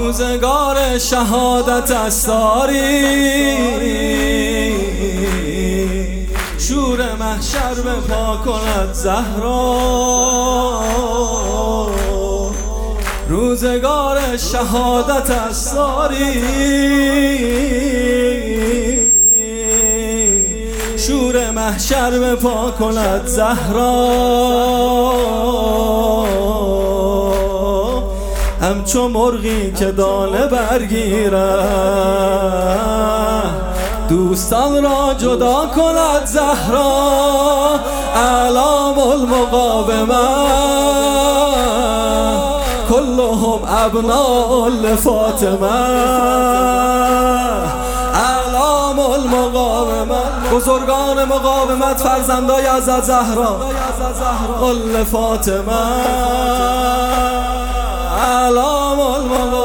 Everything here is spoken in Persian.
روزگار شهادت استاری، شور محشر به پا کند زهرا. روزگار شهادت استاری، شور محشر به پا کند زهرا. همچو مرغی که دانه برگیرد، دوستان را جدا کند زهرا. اعلام المقاومه کلهم ابناء لفاطمه. اعلام المقاومه، بزرگان مقاومت فرزندای حضرت زهرا لفاطمه. اعلام المقاومه